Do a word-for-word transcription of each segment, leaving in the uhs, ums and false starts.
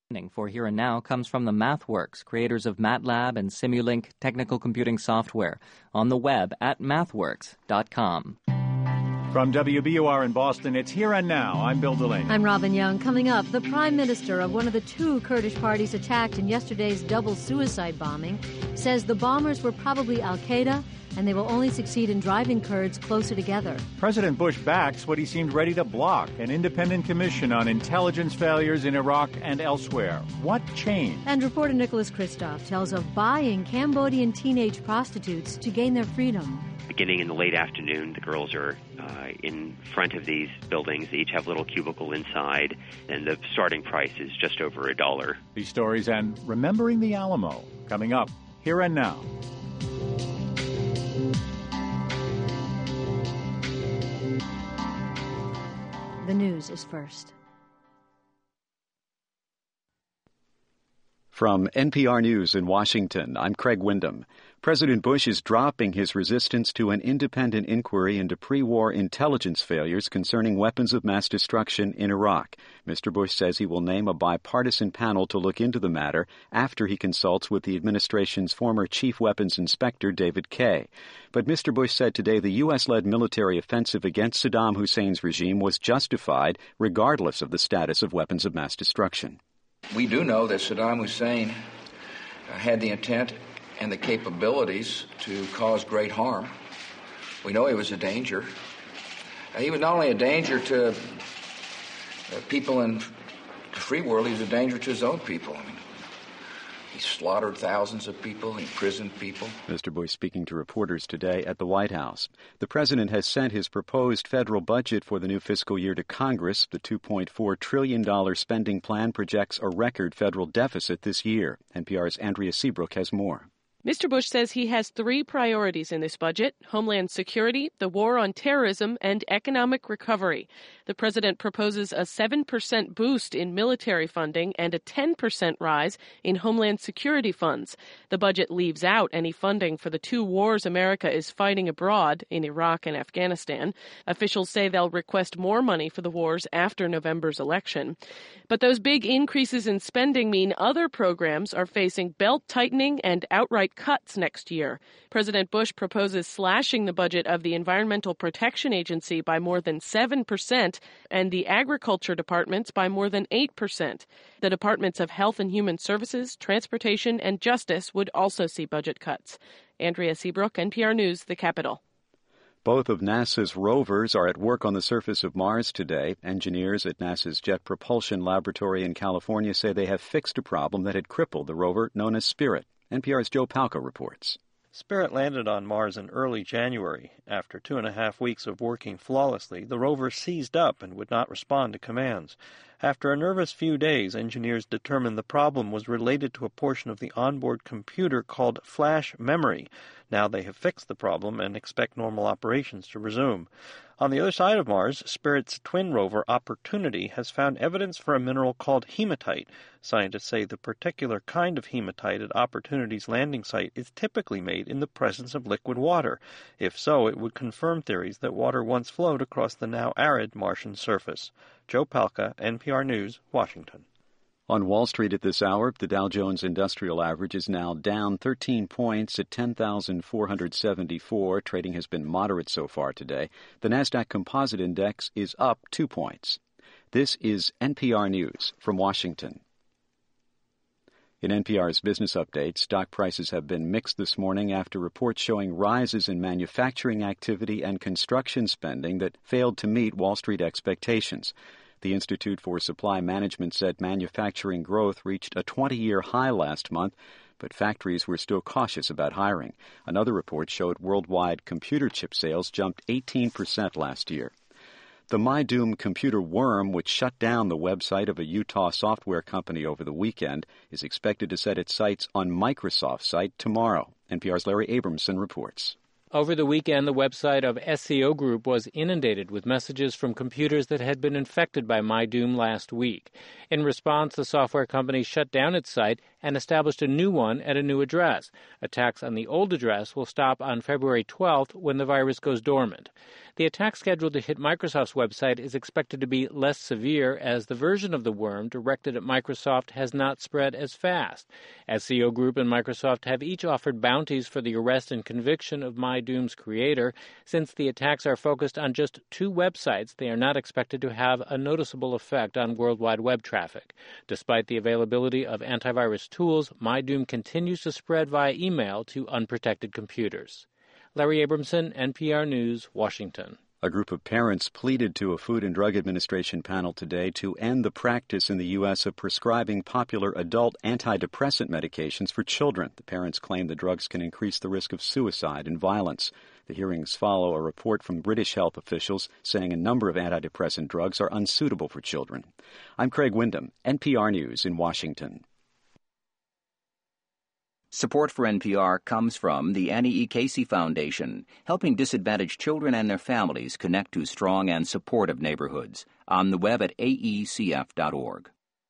For Here and Now comes from the MathWorks, creators of MATLAB and Simulink technical computing software, on the web at mathworks dot com. From W B U R in Boston, it's Here and Now. I'm Bill Delaney. I'm Robin Young. Coming up, the prime minister of one of the two Kurdish parties attacked in yesterday's double suicide bombing says the bombers were probably al-Qaeda and they will only succeed in driving Kurds closer together. President Bush backs what he seemed ready to block, an independent commission on intelligence failures in Iraq and elsewhere. What changed? And reporter Nicholas Kristof tells of buying Cambodian teenage prostitutes to gain their freedom. Beginning in the late afternoon, the girls are uh, in front of these buildings. They each have a little cubicle inside, and the starting price is just over a dollar. These stories and Remembering the Alamo, coming up Here and Now. The news is first. From N P R News in Washington, I'm Craig Windham. President Bush is dropping his resistance to an independent inquiry into pre-war intelligence failures concerning weapons of mass destruction in Iraq. Mister Bush says he will name a bipartisan panel to look into the matter after he consults with the administration's former chief weapons inspector, David Kay. But Mister Bush said today the U S-led military offensive against Saddam Hussein's regime was justified regardless of the status of weapons of mass destruction. We do know that Saddam Hussein uh, had the intent and the capabilities to cause great harm. We know he was a danger. Uh, he was not only a danger to uh, people in the free world, he was a danger to his own people. I mean, he slaughtered thousands of people, he imprisoned people. Mister Bush speaking to reporters today at the White House. The president has sent his proposed federal budget for the new fiscal year to Congress. The two point four trillion dollars spending plan projects a record federal deficit this year. N P R's Andrea Seabrook has more. Mister Bush says he has three priorities in this budget: Homeland Security, the war on terrorism, and economic recovery. The president proposes a seven percent boost in military funding and a ten percent rise in Homeland Security funds. The budget leaves out any funding for the two wars America is fighting abroad in Iraq and Afghanistan. Officials say they'll request more money for the wars after November's election. But those big increases in spending mean other programs are facing belt-tightening and outright cuts next year. President Bush proposes slashing the budget of the Environmental Protection Agency by more than seven percent and the Agriculture Departments by more than eight percent. The Departments of Health and Human Services, Transportation, and Justice would also see budget cuts. Andrea Seabrook, N P R News, the Capitol. Both of NASA's rovers are at work on the surface of Mars today. Engineers at NASA's Jet Propulsion Laboratory in California say they have fixed a problem that had crippled the rover known as Spirit. N P R's Joe Palca reports. Spirit landed on Mars in early January. After two and a half weeks of working flawlessly, the rover seized up and would not respond to commands. After a nervous few days, engineers determined the problem was related to a portion of the onboard computer called flash memory. Now they have fixed the problem and expect normal operations to resume. On the other side of Mars, Spirit's twin rover, Opportunity, has found evidence for a mineral called hematite. Scientists say the particular kind of hematite at Opportunity's landing site is typically made in the presence of liquid water. If so, it would confirm theories that water once flowed across the now arid Martian surface. Joe Palca, N P R News, Washington. On Wall Street at this hour, the Dow Jones Industrial Average is now down thirteen points at ten thousand four hundred seventy-four. Trading has been moderate so far today. The Nasdaq Composite Index is up two points. This is N P R News from Washington. In N P R's Business Update, stock prices have been mixed this morning after reports showing rises in manufacturing activity and construction spending that failed to meet Wall Street expectations. The Institute for Supply Management said manufacturing growth reached a twenty-year high last month, but factories were still cautious about hiring. Another report showed worldwide computer chip sales jumped eighteen percent last year. The MyDoom computer worm, which shut down the website of a Utah software company over the weekend, is expected to set its sights on Microsoft's site tomorrow. N P R's Larry Abramson reports. Over the weekend, the website of S C O Group was inundated with messages from computers that had been infected by MyDoom last week. In response, the software company shut down its site and established a new one at a new address. Attacks on the old address will stop on February twelfth when the virus goes dormant. The attack scheduled to hit Microsoft's website is expected to be less severe, as the version of the worm directed at Microsoft has not spread as fast. S C O Group and Microsoft have each offered bounties for the arrest and conviction of MyDoom's creator. Since the attacks are focused on just two websites, they are not expected to have a noticeable effect on worldwide web traffic. Despite the availability of antivirus tools, MyDoom continues to spread via email to unprotected computers. Larry Abramson, N P R News, Washington. A group of parents pleaded to a Food and Drug Administration panel today to end the practice in the U S of prescribing popular adult antidepressant medications for children. The parents claim the drugs can increase the risk of suicide and violence. The hearings follow a report from British health officials saying a number of antidepressant drugs are unsuitable for children. I'm Craig Wyndham, N P R News in Washington. Support for N P R comes from the Annie E. Casey Foundation, helping disadvantaged children and their families connect to strong and supportive neighborhoods. On the web at A E C F dot org.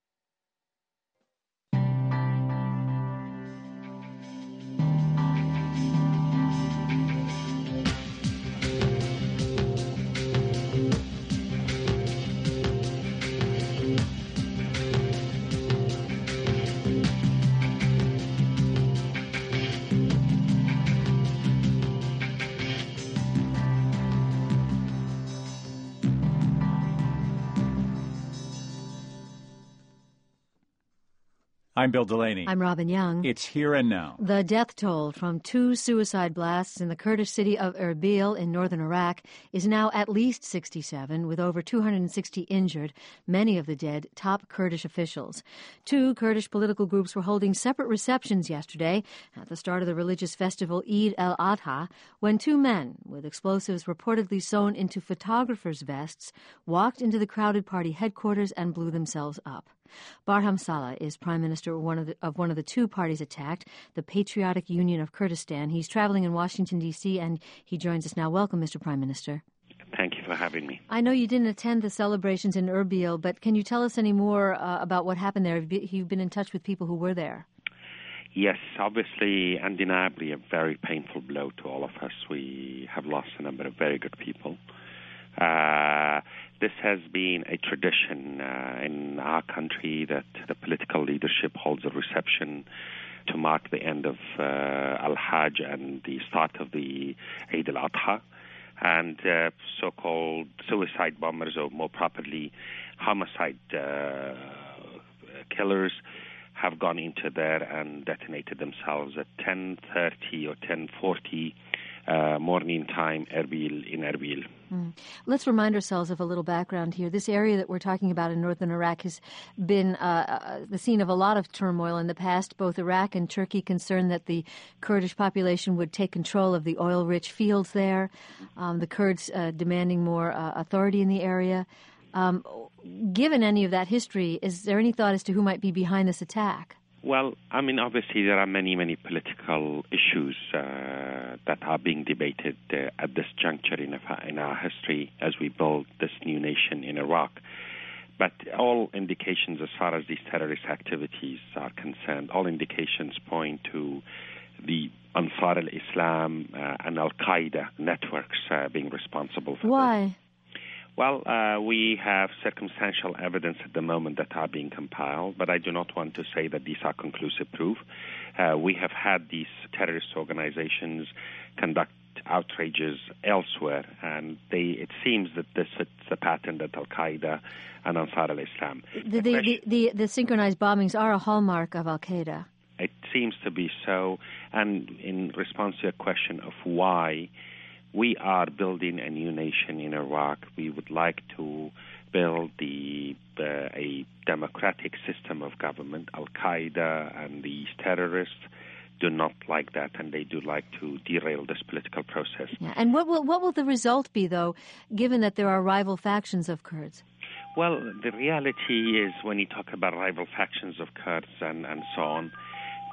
I'm Bill Delaney. I'm Robin Young. It's Here and Now. The death toll from two suicide blasts in the Kurdish city of Erbil in northern Iraq is now at least sixty-seven, with over two hundred sixty injured, many of the dead top Kurdish officials. Two Kurdish political groups were holding separate receptions yesterday at the start of the religious festival Eid al-Adha, when two men with explosives reportedly sewn into photographers' vests walked into the crowded party headquarters and blew themselves up. Barham Saleh is prime minister of one of, the, of one of the two parties attacked, the Patriotic Union of Kurdistan. He's traveling in Washington, D C, and he joins us now. Welcome, Mister Prime Minister. Thank you for having me. I know you didn't attend the celebrations in Erbil, but can you tell us any more uh, about what happened there? You've been in touch with people who were there. Yes, obviously, undeniably a very painful blow to all of us. We have lost a number of very good people. Uh, this has been a tradition uh, in our country that the political leadership holds a reception to mark the end of uh, Al-Hajj and the start of the Eid al-Adha. And uh, so-called suicide bombers, or more properly, homicide uh, killers, have gone into there and detonated themselves at ten thirty or ten forty Uh, morning time, Erbil, in Erbil. Mm. Let's remind ourselves of a little background here. This area that we're talking about in northern Iraq has been uh, uh, the scene of a lot of turmoil in the past. Both Iraq and Turkey concerned that the Kurdish population would take control of the oil-rich fields there, um, the Kurds uh, demanding more uh, authority in the area. Um, given any of that history, is there any thought as to who might be behind this attack? Well, I mean, obviously there are many, many political issues uh, that are being debated uh, at this juncture in, in our history as we build this new nation in Iraq. But all indications as far as these terrorist activities are concerned, all indications point to the Ansar al-Islam uh, and Al-Qaeda networks uh, being responsible for Why? this. Well, uh, we have circumstantial evidence at the moment that are being compiled, but I do not want to say that these are conclusive proof. Uh, we have had these terrorist organizations conduct outrages elsewhere, and they, it seems that this fits the pattern that Al-Qaeda and Ansar al-Islam. The, the, the, the, the synchronized bombings are a hallmark of Al-Qaeda. It seems to be so, and in response to your question of why, we are building a new nation in Iraq. We would like to build the uh, a democratic system of government. Al-Qaeda and these terrorists do not like that, and they do like to derail this political process. Yeah. And what will, what will the result be, though, given that there are rival factions of Kurds? Well, the reality is when you talk about rival factions of Kurds and, and so on,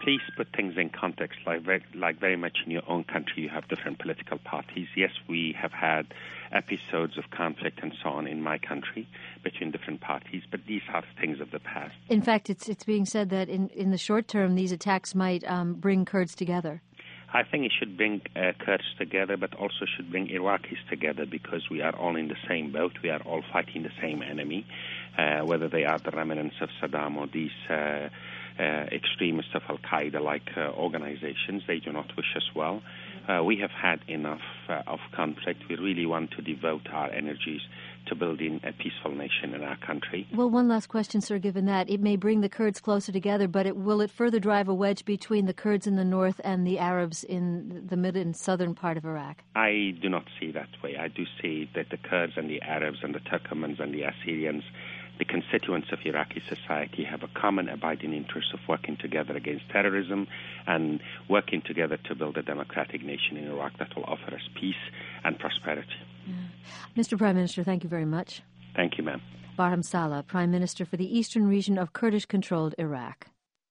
please put things in context, like very, like very much in your own country, you have different political parties. Yes, we have had episodes of conflict and so on in my country between different parties, but these are things of the past. In fact, it's it's being said that in, in the short term, these attacks might um, bring Kurds together. I think it should bring uh, Kurds together, but also should bring Iraqis together, because we are all in the same boat. We are all fighting the same enemy, uh, whether they are the remnants of Saddam or these uh, uh, extremists of Al-Qaeda-like uh, organizations. They do not wish us well. Uh, we have had enough uh, of conflict. We really want to devote our energies to building a peaceful nation in our country. Well, one last question, sir, given that. It may bring the Kurds closer together, but it, will it further drive a wedge between the Kurds in the north and the Arabs in the mid and southern part of Iraq? I do not see that way. I do see that the Kurds and the Arabs and the Turkomans and the Assyrians, the constituents of Iraqi society, have a common abiding interest of working together against terrorism and working together to build a democratic nation in Iraq that will offer us peace and prosperity. Yeah. Mister Prime Minister, thank you very much. Thank you, ma'am. Barham Saleh, Prime Minister for the eastern region of Kurdish-controlled Iraq.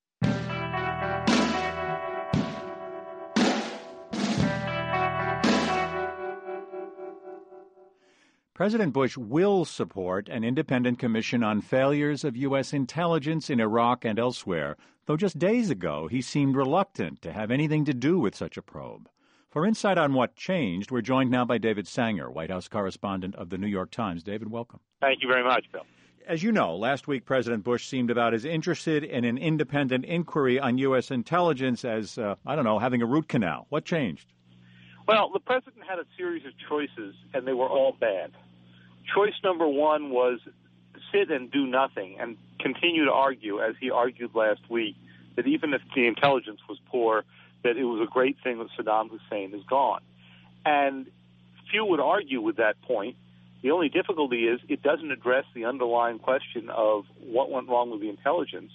President Bush will support an independent commission on failures of U S intelligence in Iraq and elsewhere, though just days ago he seemed reluctant to have anything to do with such a probe. For insight on what changed, we're joined now by David Sanger, White House correspondent of the New York Times. David, welcome. Thank you very much, Bill. As you know, last week President Bush seemed about as interested in an independent inquiry on U S intelligence as, uh, I don't know, having a root canal. What changed? Well, the president had a series of choices, and they were all bad. Choice number one was sit and do nothing and continue to argue, as he argued last week, that even if the intelligence was poor, that it was a great thing that Saddam Hussein is gone. And few would argue with that point. The only difficulty is it doesn't address the underlying question of what went wrong with the intelligence,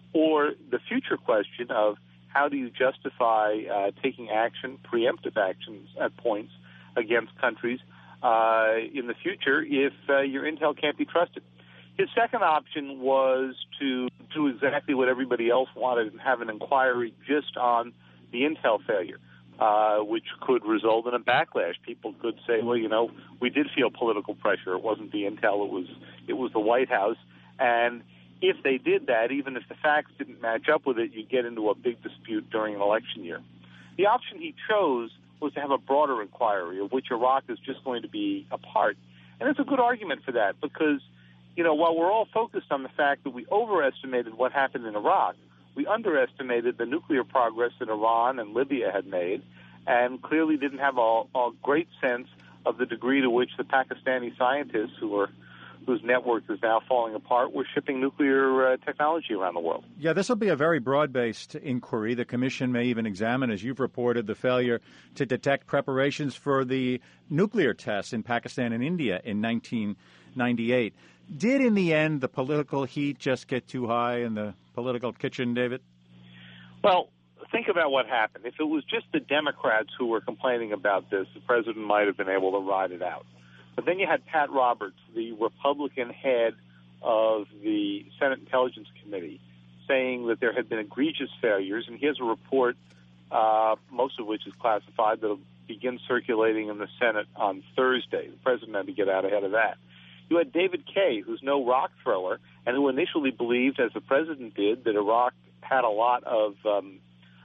or the future question of how do you justify uh, taking action, preemptive actions at points against countries uh, in the future if uh, your intel can't be trusted. His second option was to do exactly what everybody else wanted and have an inquiry just on the intel failure, uh, which could result in a backlash. People could say, well, you know, we did feel political pressure. It wasn't the intel, it was it was the White House. And if they did that, even if the facts didn't match up with it, you get into a big dispute during an election year. The option he chose was to have a broader inquiry, of which Iraq is just going to be a part. And it's a good argument for that because, you know, while we're all focused on the fact that we overestimated what happened in Iraq, we underestimated the nuclear progress that Iran and Libya had made and clearly didn't have a, a great sense of the degree to which the Pakistani scientists who were whose network is now falling apart were shipping nuclear uh, technology around the world. Yeah, this will be a very broad-based inquiry. The commission may even examine, as you've reported, the failure to detect preparations for the nuclear tests in Pakistan and India in nineteen ninety-eight. Did, in the end, the political heat just get too high in the political kitchen, David? Well, think about what happened. If it was just the Democrats who were complaining about this, the president might have been able to ride it out. But then you had Pat Roberts, the Republican head of the Senate Intelligence Committee, saying that there had been egregious failures, and he has a report, uh, most of which is classified, that will begin circulating in the Senate on Thursday. The president had to get out ahead of that. You had David Kaye, who's no rock thrower, and who initially believed, as the president did, that Iraq had a lot of um,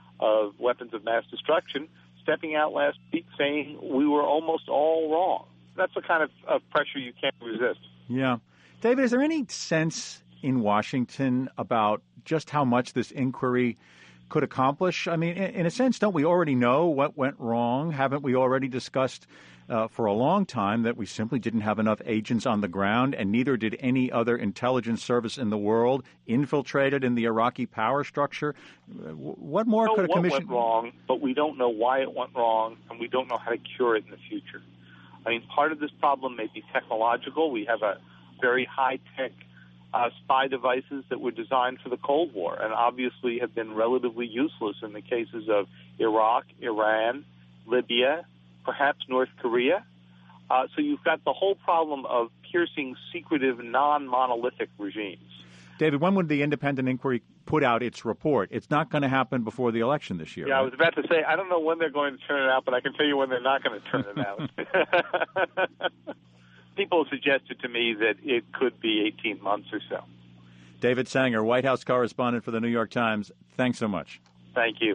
of weapons of mass destruction, stepping out last week saying we were almost all wrong. That's the kind of, of pressure you can't resist. Yeah. David, is there any sense in Washington about just how much this inquiry could accomplish? I mean, in, in a sense, don't we already know what went wrong? Haven't we already discussed uh, for a long time that we simply didn't have enough agents on the ground, and neither did any other intelligence service in the world infiltrated in the Iraqi power structure? What more we know could a what commission... went wrong, but we don't know why it went wrong, and we don't know how to cure it in the future. I mean, part of this problem may be technological. We have a very high-tech uh, spy devices that were designed for the Cold War and obviously have been relatively useless in the cases of Iraq, Iran, Libya, perhaps North Korea. Uh, so you've got the whole problem of piercing secretive, non-monolithic regimes. David, when would the independent inquiry put out its report? It's not going to happen before the election this year. Yeah, right? I was about to say, I don't know when they're going to turn it out, but I can tell you when they're not going to turn it out. People suggested to me that it could be eighteen months or so. David Sanger, White House correspondent for the New York Times, thanks so much. Thank you.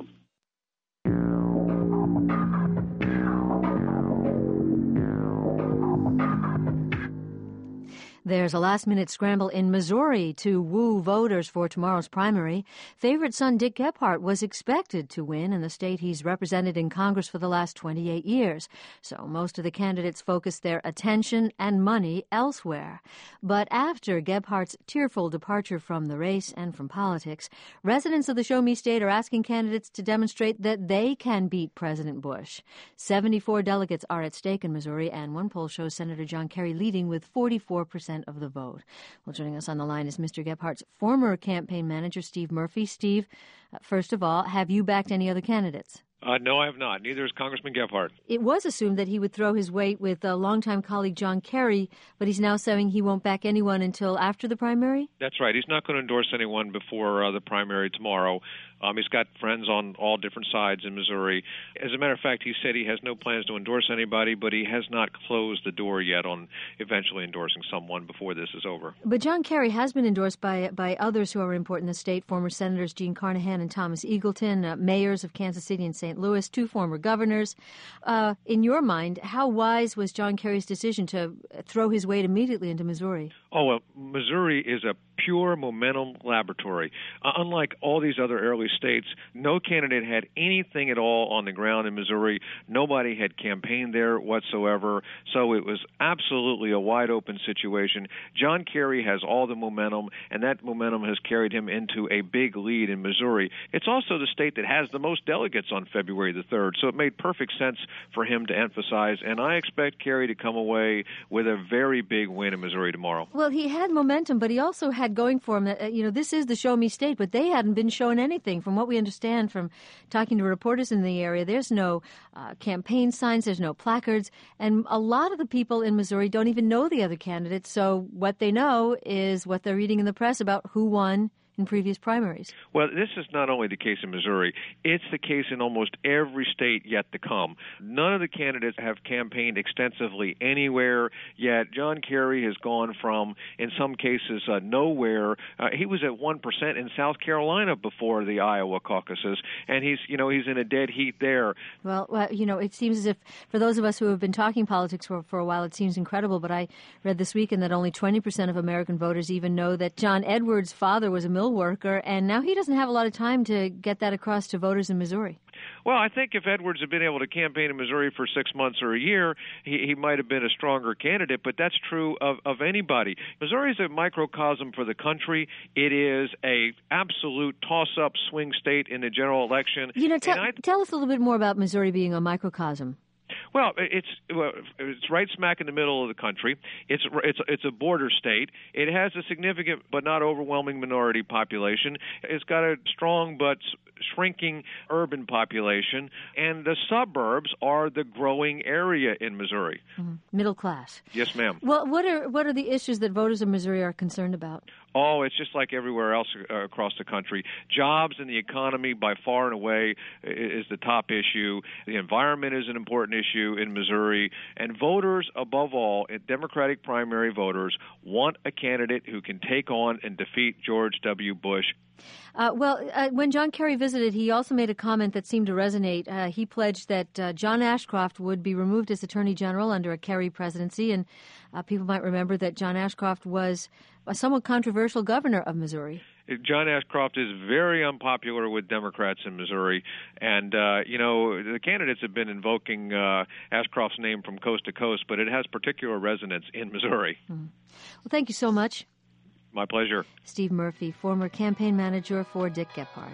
There's a last-minute scramble in Missouri to woo voters for tomorrow's primary. Favorite son Dick Gephardt was expected to win in the state he's represented in Congress for the last twenty-eight years. So most of the candidates focused their attention and money elsewhere. But after Gephardt's tearful departure from the race and from politics, residents of the Show Me State are asking candidates to demonstrate that they can beat President Bush. seventy-four delegates are at stake in Missouri, and one poll shows Senator John Kerry leading with forty-four percent of the vote. Well, joining us on the line is Mister Gephardt's former campaign manager, Steve Murphy. Steve, uh, first of all, have you backed any other candidates? Uh, no, I have not. Neither is Congressman Gephardt. It was assumed that he would throw his weight with a longtime colleague John Kerry, but he's now saying he won't back anyone until after the primary? That's right. He's not going to endorse anyone before uh, the primary tomorrow. Um, he's got friends on all different sides in Missouri. As a matter of fact, he said he has no plans to endorse anybody, but he has not closed the door yet on eventually endorsing someone before this is over. But John Kerry has been endorsed by by others who are important in the state, former Senators Gene Carnahan and Thomas Eagleton, uh, mayors of Kansas City and Saint Louis, two former governors. Uh, in your mind, how wise was John Kerry's decision to throw his weight immediately into Missouri? Oh, well, Missouri is a pure momentum laboratory. Uh, unlike all these other early states, no candidate had anything at all on the ground in Missouri. Nobody had campaigned there whatsoever, so it was absolutely a wide-open situation. John Kerry has all the momentum, and that momentum has carried him into a big lead in Missouri. It's also the state that has the most delegates on February the third, so it made perfect sense for him to emphasize, and I expect Kerry to come away with a very big win in Missouri tomorrow. Well, he had momentum, but he also had going for him that, uh, you know, this is the Show Me State, but they hadn't been shown anything. From what we understand from talking to reporters in the area, there's no uh, campaign signs, there's no placards, and a lot of the people in Missouri don't even know the other candidates, so what they know is what they're reading in the press about who won in previous primaries. Well, this is not only the case in Missouri, it's the case in almost every state yet to come. None of the candidates have campaigned extensively anywhere yet. John Kerry has gone from, in some cases, uh, nowhere. Uh, he was at one percent in South Carolina before the Iowa caucuses, and he's, you know, he's in a dead heat there. Well, well, you know, it seems as if, for those of us who have been talking politics for, for a while, it seems incredible, but I read this weekend that only twenty percent of American voters even know that John Edwards' father was a mill worker, and now he doesn't have a lot of time to get that across to voters in Missouri. Well, I think if Edwards had been able to campaign in Missouri for six months or a year, he, he might have been a stronger candidate, but that's true of, of anybody. Missouri is a microcosm for the country. It is a absolute toss-up swing state in the general election. You know, tell, tell us a little bit more about Missouri being a microcosm. Well, it's well, it's right smack in the middle of the country. It's it's it's a border state. It has a significant but not overwhelming minority population. It's got a strong but shrinking urban population, and the suburbs are the growing area in Missouri. Mm-hmm. Middle class. Yes, ma'am. Well, what are what are the issues that voters in Missouri are concerned about? Oh, it's just like everywhere else uh, across the country. Jobs and the economy, by far and away, is the top issue. The environment is an important issue in Missouri. And voters, above all, Democratic primary voters, want a candidate who can take on and defeat George W. Bush. Uh, well, uh, when John Kerry visited, he also made a comment that seemed to resonate. Uh, he pledged that uh, John Ashcroft would be removed as Attorney General under a Kerry presidency, and uh, people might remember that John Ashcroft was a somewhat controversial governor of Missouri. John Ashcroft is very unpopular with Democrats in Missouri, and, uh, you know, the candidates have been invoking uh, Ashcroft's name from coast to coast, but it has particular resonance in Missouri. Mm-hmm. Well, thank you so much. My pleasure. Steve Murphy, former campaign manager for Dick Gephardt.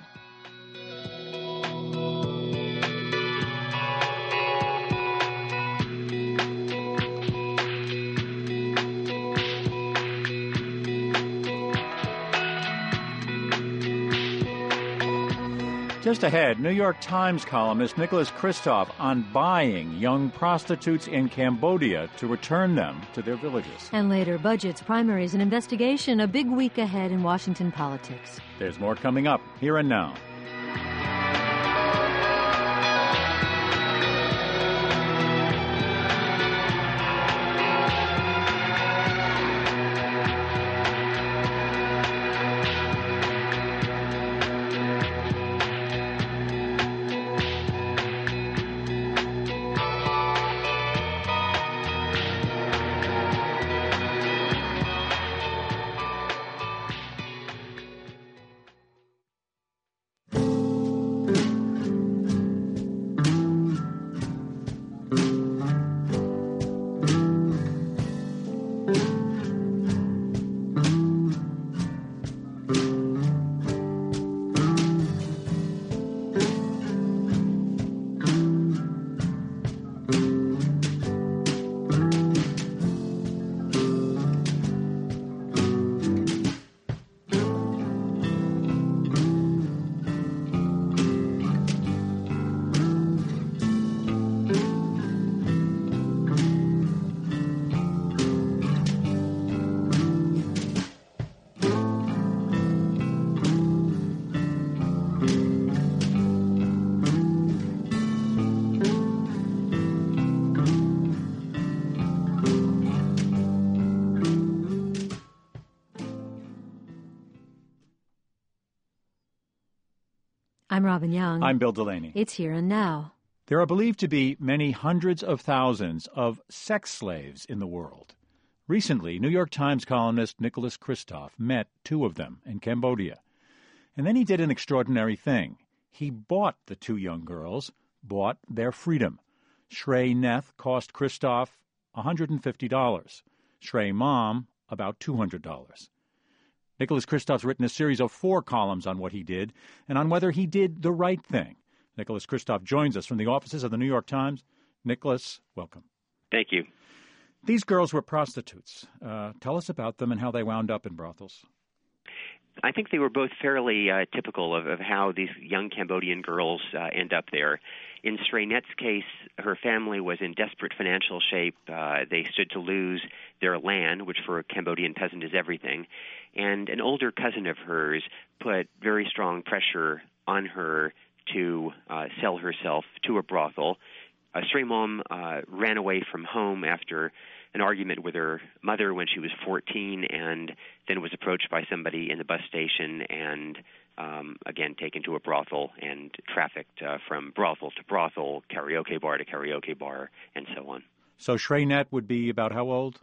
Just ahead, New York Times columnist Nicholas Kristof on buying young prostitutes in Cambodia to return them to their villages. And later, budgets, primaries, and investigation. A big week ahead in Washington politics. There's more coming up here and now. I'm Robin Young. I'm Bill Delaney. It's Here and Now. There are believed to be many hundreds of thousands of sex slaves in the world. Recently, New York Times columnist Nicholas Kristof met two of them in Cambodia. And then he did an extraordinary thing. He bought the two young girls, bought their freedom. Shrey Neth cost Kristof one hundred fifty dollars. Shrey Mom, about two hundred dollars. Nicholas Kristof's written a series of four columns on what he did and on whether he did the right thing. Nicholas Kristof joins us from the offices of the New York Times. Nicholas, welcome. Thank you. These girls were prostitutes. Uh, tell us about them and how they wound up in brothels. I think they were both fairly uh, typical of, of how these young Cambodian girls uh, end up there. In Shrey Neth's case, her family was in desperate financial shape. Uh, they stood to lose their land, which for a Cambodian peasant is everything. And an older cousin of hers put very strong pressure on her to uh, sell herself to a brothel. Uh, Shrey Mom uh, ran away from home after an argument with her mother when she was fourteen, and then was approached by somebody in the bus station and, um, again, taken to a brothel and trafficked uh, from brothel to brothel, karaoke bar to karaoke bar, and so on. So Shrey Neth would be about how old?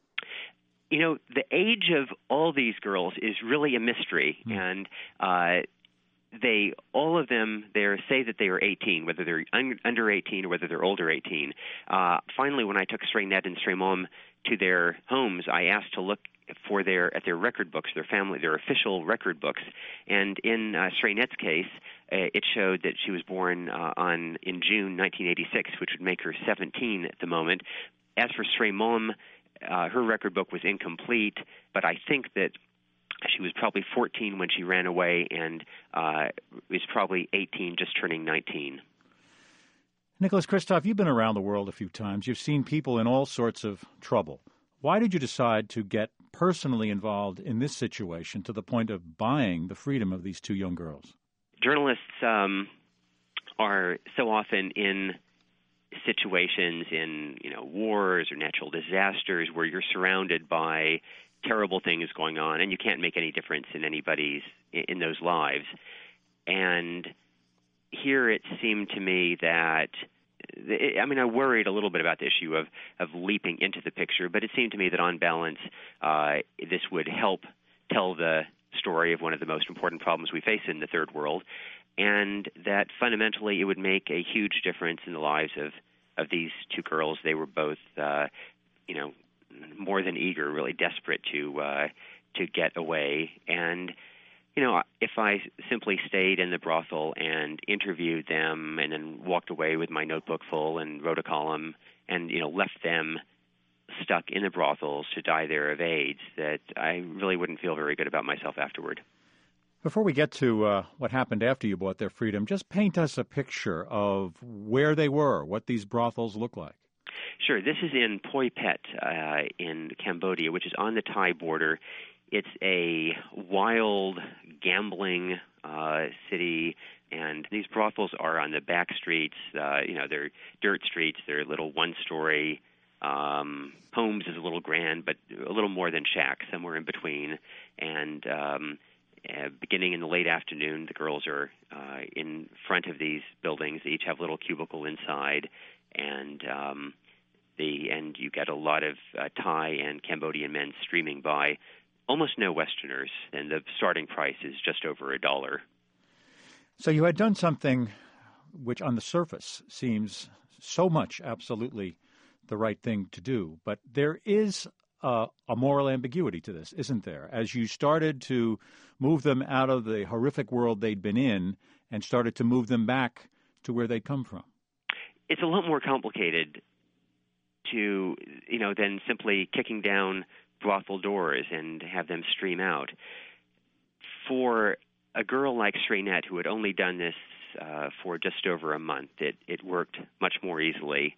You know, the age of all these girls is really a mystery, mm. and uh, they, all of them, they say that they are eighteen, whether they're un- under eighteen or whether they're older eighteen. Uh, finally, when I took Shrey Neth and Shrey Mom to their homes, I asked to look for their at their record books, their family, their official record books, and in uh, Shrey Neth's case, uh, it showed that she was born uh, on in June nineteen eighty-six, which would make her seventeen at the moment. As for Shrey Mom, uh, her record book was incomplete, but I think that she was probably fourteen when she ran away and uh, was probably eighteen, just turning nineteen. Nicholas Kristof, you've been around the world a few times. You've seen people in all sorts of trouble. Why did you decide to get personally involved in this situation to the point of buying the freedom of these two young girls? Journalists um, are so often in situations in, you know, wars or natural disasters where you're surrounded by terrible things going on, and you can't make any difference in anybody's in those lives. And here it seemed to me that, I mean, I worried a little bit about the issue of, of leaping into the picture, but it seemed to me that on balance, uh, this would help tell the story of one of the most important problems we face in the third world, and that fundamentally it would make a huge difference in the lives of, of these two girls. They were both, uh, you know, more than eager, really desperate to uh, to get away. And, you know, if I simply stayed in the brothel and interviewed them and then walked away with my notebook full and wrote a column and, you know, left them stuck in the brothels to die there of AIDS, that I really wouldn't feel very good about myself afterward. Before we get to uh, what happened after you bought their freedom, just paint us a picture of where they were, what these brothels look like. Sure. This is in Poi Phet uh, in Cambodia, which is on the Thai border. It's a wild, gambling uh, city, and these brothels are on the back streets. Uh, you know, they're dirt streets. They're little one-story um, homes is a little grand, but a little more than shacks, somewhere in between. And um, uh, beginning in the late afternoon, the girls are uh, in front of these buildings. They each have a little cubicle inside, and um, the and you get a lot of uh, Thai and Cambodian men streaming by. Almost no Westerners, and the starting price is just over a dollar. So you had done something which on the surface seems so much absolutely the right thing to do, but there is a, a moral ambiguity to this, isn't there? As you started to move them out of the horrific world they'd been in and started to move them back to where they'd come from. It's a lot more complicated to, you know, than simply kicking down brothel doors and have them stream out. For a girl like Sreenet, who had only done this uh, for just over a month, it, it worked much more easily.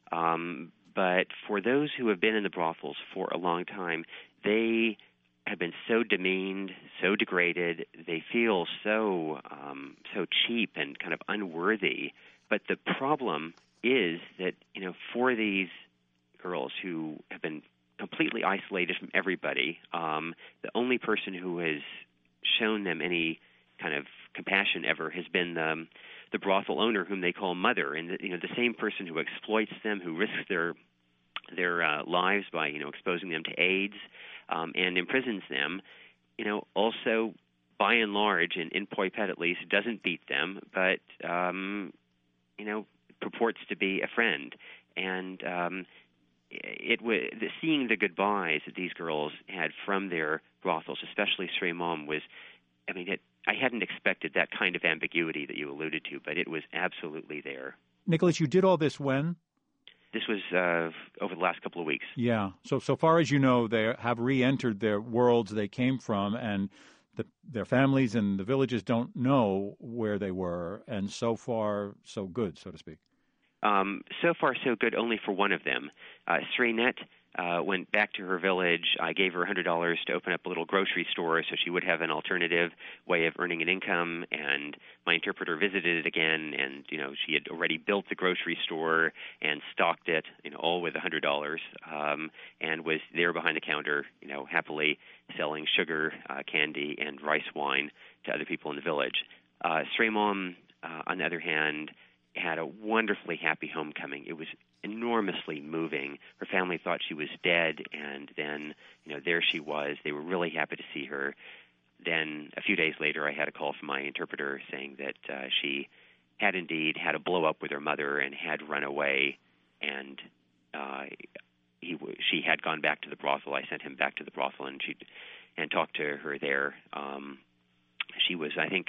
Um, but for those who have been in the brothels for a long time, they have been so demeaned, so degraded, they feel so um, so cheap and kind of unworthy. But the problem is that, you know, for these girls who have been completely isolated from everybody, um, the only person who has shown them any kind of compassion ever has been the, the brothel owner, whom they call mother, and the, you know the same person who exploits them, who risks their their uh, lives by you know exposing them to AIDS um, and imprisons them. You know, also by and large, in, in Poi Phet at least, doesn't beat them, but um, you know purports to be a friend. And um, it was seeing the goodbyes that these girls had from their brothels, especially Sri Mom, was, I mean, it, I hadn't expected that kind of ambiguity that you alluded to, but it was absolutely there. Nicholas, you did all this when? This was uh, over the last couple of weeks. Yeah. So, so far as you know, they have re-entered their worlds they came from, and the, their families and the villages don't know where they were, and so far, so good, so to speak. Um, so far, so good only for one of them. Uh, Sreenet uh, went back to her village. I gave her one hundred dollars to open up a little grocery store so she would have an alternative way of earning an income, and my interpreter visited it again, and, you know, she had already built the grocery store and stocked it, you know, all with one hundred dollars, um, and was there behind the counter, you know, happily selling sugar, uh, candy, and rice wine to other people in the village. Uh, Sri Mom, uh, on the other hand, had a wonderfully happy homecoming. It was enormously moving. Her family thought she was dead, and then, you know, there she was. They were really happy to see her. Then a few days later, I had a call from my interpreter saying that uh, she had indeed had a blow-up with her mother and had run away, and uh, he w- she had gone back to the brothel. I sent him back to the brothel, and she and talked to her there. Um, she was, I think,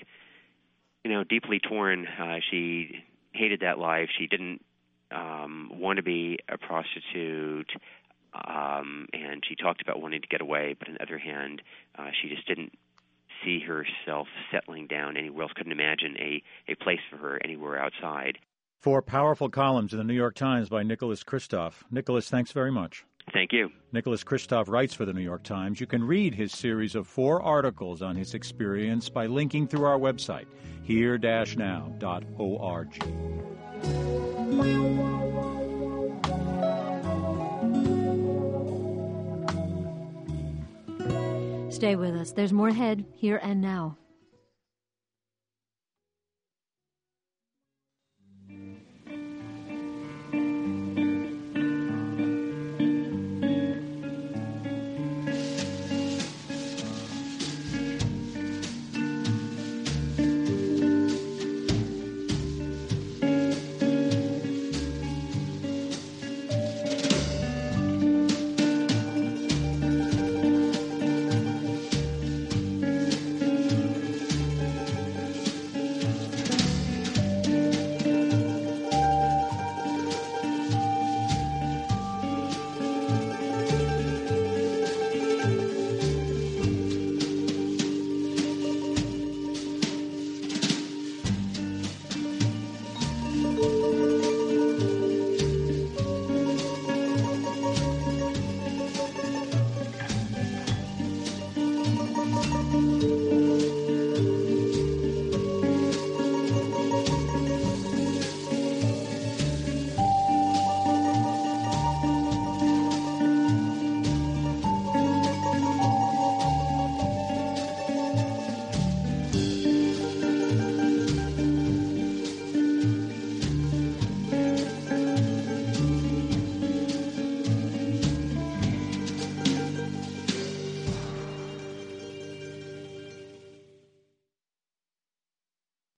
you know, deeply torn. Uh, she hated that life. She didn't um, want to be a prostitute, um, and she talked about wanting to get away. But on the other hand, uh, she just didn't see herself settling down anywhere else. Couldn't imagine a, a place for her anywhere outside. Four powerful columns in the New York Times by Nicholas Kristof. Nicholas, thanks very much. Thank you. Nicholas Kristof writes for the New York Times. You can read his series of four articles on his experience by linking through our website, here now dot org. Stay with us. There's more ahead, Here and Now.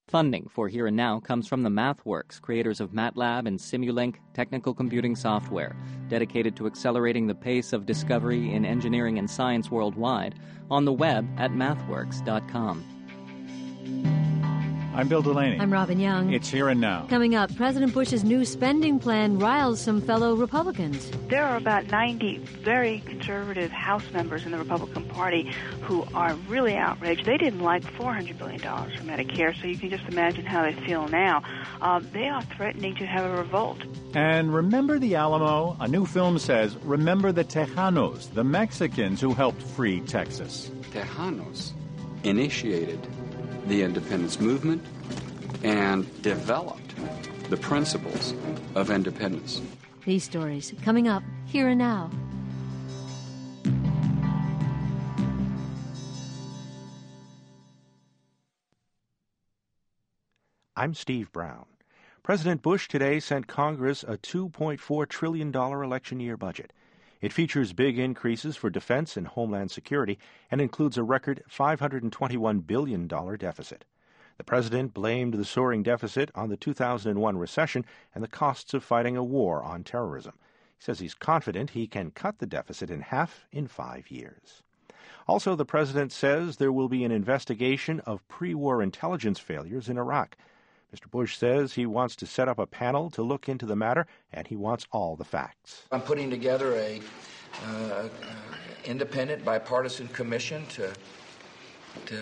Funding for Here and Now comes from the MathWorks, creators of MATLAB and Simulink technical computing software, dedicated to accelerating the pace of discovery in engineering and science worldwide, on the web at mathworks dot com. I'm Bill Delaney. I'm Robin Young. It's Here and Now. Coming up, President Bush's new spending plan riles some fellow Republicans. There are about ninety very conservative House members in the Republican Party who are really outraged. They didn't like four hundred billion dollars for Medicare, so you can just imagine how they feel now. Um, they are threatening to have a revolt. And remember the Alamo? A new film says, remember the Tejanos, the Mexicans who helped free Texas. Tejanos initiated the independence movement and developed the principles of independence. These stories coming up Here and Now. I'm Steve Brown. President Bush today sent Congress a two point four trillion dollars election year budget. It features big increases for defense and homeland security and includes a record five hundred twenty-one billion dollars deficit. The president blamed the soaring deficit on the two thousand one recession and the costs of fighting a war on terrorism. He says he's confident he can cut the deficit in half in five years. Also, the president says there will be an investigation of pre-war intelligence failures in Iraq. Mister Bush says he wants to set up a panel to look into the matter, and he wants all the facts. I'm putting together a uh, independent bipartisan commission to, to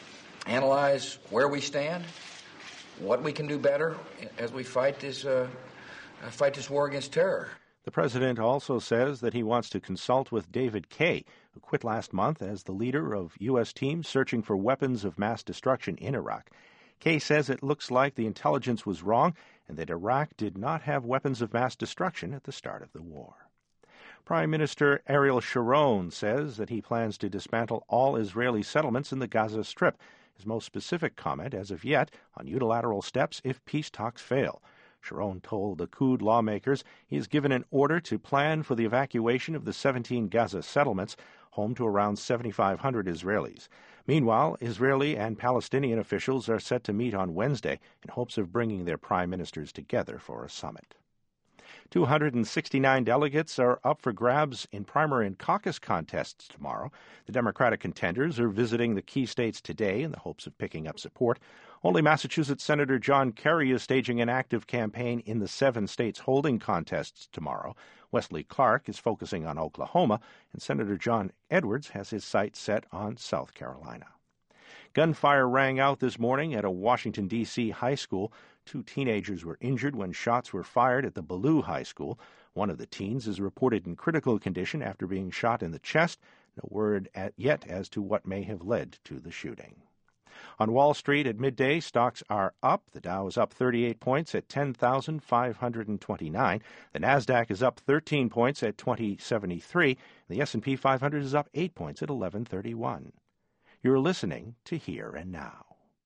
analyze where we stand, what we can do better as we fight this, uh, fight this war against terror. The president also says that he wants to consult with David Kaye, who quit last month as the leader of U S teams searching for weapons of mass destruction in Iraq. Kaye says it looks like the intelligence was wrong and that Iraq did not have weapons of mass destruction at the start of the war. Prime Minister Ariel Sharon says that he plans to dismantle all Israeli settlements in the Gaza Strip, his most specific comment as of yet on unilateral steps if peace talks fail. Sharon told the Likud lawmakers he has given an order to plan for the evacuation of the seventeen Gaza settlements, home to around seventy-five hundred Israelis. Meanwhile, Israeli and Palestinian officials are set to meet on Wednesday in hopes of bringing their prime ministers together for a summit. two hundred sixty-nine delegates are up for grabs in primary and caucus contests tomorrow. The Democratic contenders are visiting the key states today in the hopes of picking up support. Only Massachusetts Senator John Kerry is staging an active campaign in the seven states holding contests tomorrow. Wesley Clark is focusing on Oklahoma, and Senator John Edwards has his sights set on South Carolina. Gunfire rang out this morning at a Washington, D C high school. Two teenagers were injured when shots were fired at the Ballou High School. One of the teens is reported in critical condition after being shot in the chest. No word at yet as to what may have led to the shooting. On Wall Street at midday, stocks are up. The Dow is up thirty-eight points at ten thousand five hundred twenty-nine. The Nasdaq is up thirteen points at twenty seventy-three. The S and P five hundred is up eight points at eleven thirty-one. You're listening to Here and Now.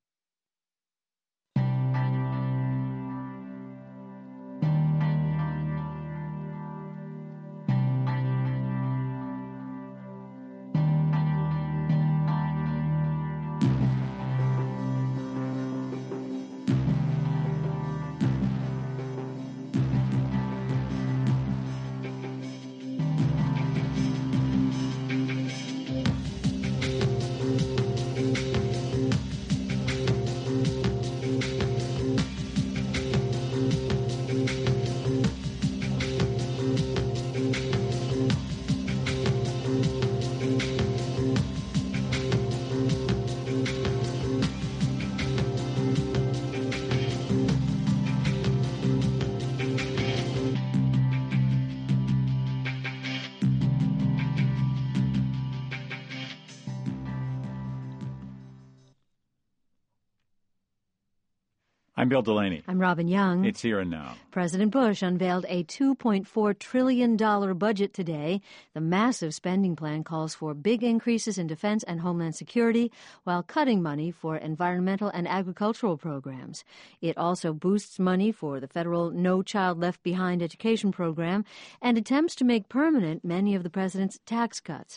I'm Bill Delaney. I'm Robin Young. It's Here and Now. President Bush unveiled a two point four trillion dollars budget today. The massive spending plan calls for big increases in defense and homeland security while cutting money for environmental and agricultural programs. It also boosts money for the federal No Child Left Behind education program and attempts to make permanent many of the president's tax cuts.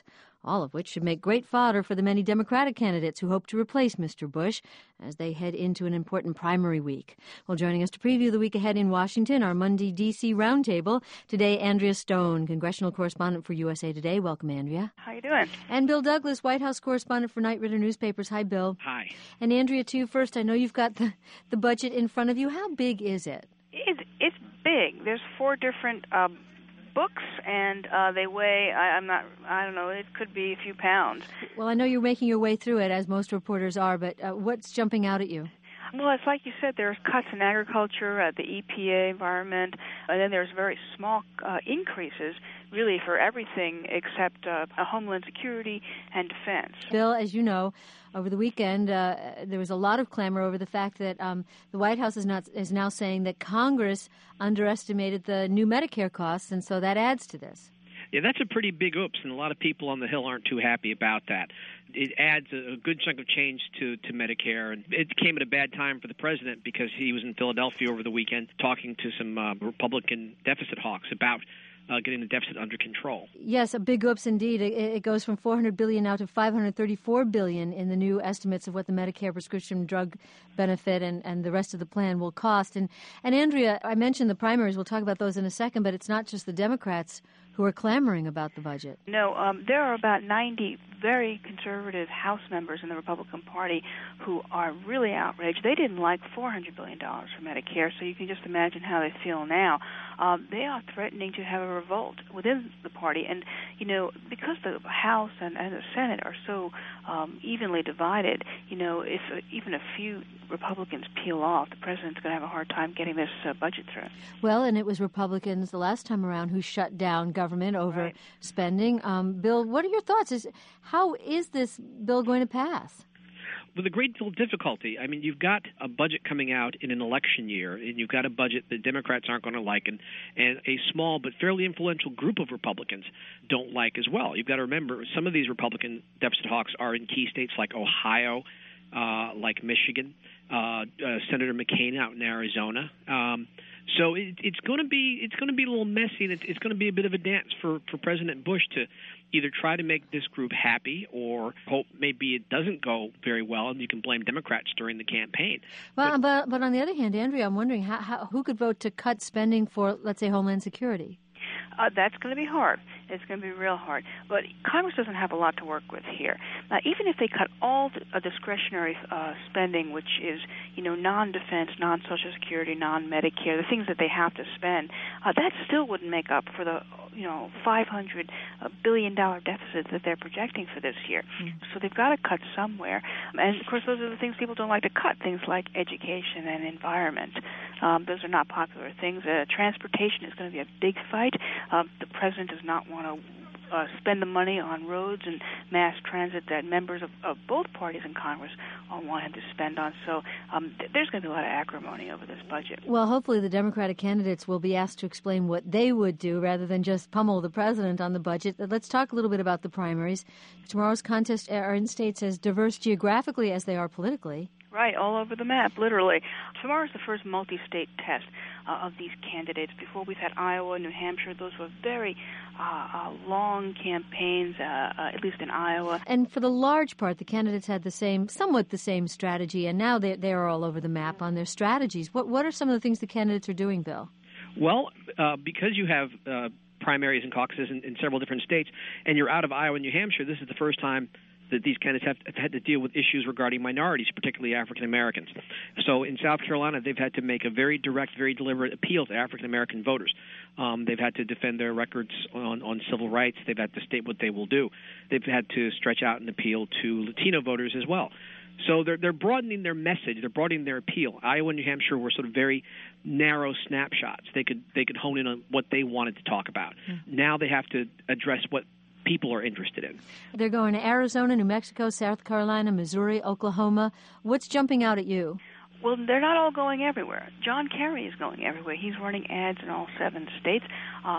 all of which should make great fodder for the many Democratic candidates who hope to replace Mister Bush as they head into an important primary week. Well, joining us to preview the week ahead in Washington, our Monday D C Roundtable. Today, Andrea Stone, congressional correspondent for U S A Today. Welcome, Andrea. How you doing? And Bill Douglas, White House correspondent for Knight Ridder Newspapers. Hi, Bill. Hi. And Andrea, to you first. I know you've got the, the budget in front of you. How big is it? It's, it's big. There's four different um, books, and uh, they weigh, I, I'm not, I don't know, it could be a few pounds. Well, I know you're making your way through it, as most reporters are, but uh, what's jumping out at you? Well, it's like you said, there's cuts in agriculture, uh, the E P A, environment, and then there's very small uh, increases, really, for everything except uh, Homeland Security and defense. Bill, as you know, over the weekend, uh, there was a lot of clamor over the fact that um, the White House is, not, is now saying that Congress underestimated the new Medicare costs, and so that adds to this. Yeah, that's a pretty big oops, and a lot of people on the Hill aren't too happy about that. It adds a, a good chunk of change to, to Medicare, and it came at a bad time for the president because he was in Philadelphia over the weekend talking to some uh, Republican deficit hawks about uh, getting the deficit under control. Yes, a big oops indeed. It, it goes from four hundred billion dollars now to five hundred thirty-four billion dollars in the new estimates of what the Medicare prescription drug benefit and, and the rest of the plan will cost. And, and Andrea, I mentioned the primaries. We'll talk about those in a second, but it's not just the Democrats who are clamoring about the budget. No, um, there are about ninety very conservative House members in the Republican Party who are really outraged. They didn't like four hundred billion dollars for Medicare, so you can just imagine how they feel now. Um, they are threatening to have a revolt within the party. And, you know, because the House and, and the Senate are so um, evenly divided, you know, if uh, even a few Republicans peel off, the president's going to have a hard time getting this uh, budget through. Well, and it was Republicans the last time around who shut down government over right. spending. Um, Bill, what are your thoughts? Is how is this bill going to pass? With a great deal of difficulty. I mean, you've got a budget coming out in an election year, and you've got a budget that Democrats aren't going to like, and, and a small but fairly influential group of Republicans don't like as well. You've got to remember, some of these Republican deficit hawks are in key states like Ohio, uh, like Michigan, uh, uh, Senator McCain out in Arizona. Um, so it, it's going to be it's going to be a little messy, and it's, it's going to be a bit of a dance for, for President Bush to either try to make this group happy or hope maybe it doesn't go very well and you can blame Democrats during the campaign. Well, but, but, but on the other hand, Andrea, I'm wondering how, how, who could vote to cut spending for, let's say, Homeland Security? Uh, that's going to be hard. It's going to be real hard. But Congress doesn't have a lot to work with here. Now, even if they cut all the, uh, discretionary uh, spending, which is, you know, non-defense, non-Social Security, non-Medicare, the things that they have to spend, uh, that still wouldn't make up for the, you know, five hundred billion dollars deficit that they're projecting for this year. Mm-hmm. So they've got to cut somewhere. And, of course, those are the things people don't like to cut, things like education and environment. Um, those are not popular things. Uh, transportation is going to be a big fight. Uh, the president does not want to uh, spend the money on roads and mass transit that members of, of both parties in Congress all want him to spend on. So um, th- there's going to be a lot of acrimony over this budget. Well, hopefully the Democratic candidates will be asked to explain what they would do rather than just pummel the president on the budget. Let's talk a little bit about the primaries. Tomorrow's contests are in states as diverse geographically as they are politically. Right, all over the map, literally. Tomorrow's the first multi-state test uh, of these candidates. Before we've had Iowa, New Hampshire. Those were very uh, uh, long campaigns, uh, uh, at least in Iowa. And for the large part, the candidates had the same, somewhat the same strategy, and now they're, they're all over the map on their strategies. What, what are some of the things the candidates are doing, Bill? Well, uh, because you have uh, primaries and caucuses in, in several different states, and you're out of Iowa and New Hampshire, this is the first time that these candidates have, have had to deal with issues regarding minorities, particularly African Americans. So in South Carolina, they've had to make a very direct, very deliberate appeal to African American voters. Um, they've had to defend their records on, on civil rights. They've had to state what they will do. They've had to stretch out an appeal to Latino voters as well. So they're they're broadening their message. They're broadening their appeal. Iowa and New Hampshire were sort of very narrow snapshots. They could they could hone in on what they wanted to talk about. Mm-hmm. Now they have to address what people are interested in. They're going to Arizona, New Mexico, South Carolina, Missouri, Oklahoma. What's jumping out at you? Well, they're not all going everywhere. John Kerry is going everywhere. He's running ads in all seven states. Uh,